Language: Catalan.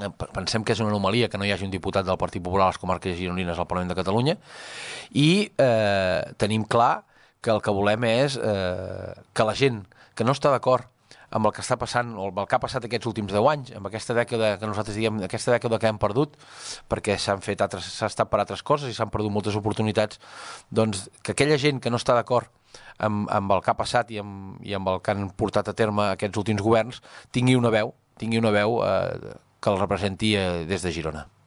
pensem que és una anomalia que no hi hagi un diputat del Partit Popular a les comarques gironines al Parlament de Catalunya, i tenim clar que el que volem és que la gent que no està d'acord amb el que està passant, o amb el que ha passat aquests últims 10 anys, amb aquesta dècada que nosaltres diem, aquesta dècada que hem perdut, perquè s'ha estat per altres coses i s'han perdut moltes oportunitats, doncs que aquella gent que no està d'acord amb el que ha passat i amb el que han portat a terme aquests últims governs tingui una veu que el representi des de Girona.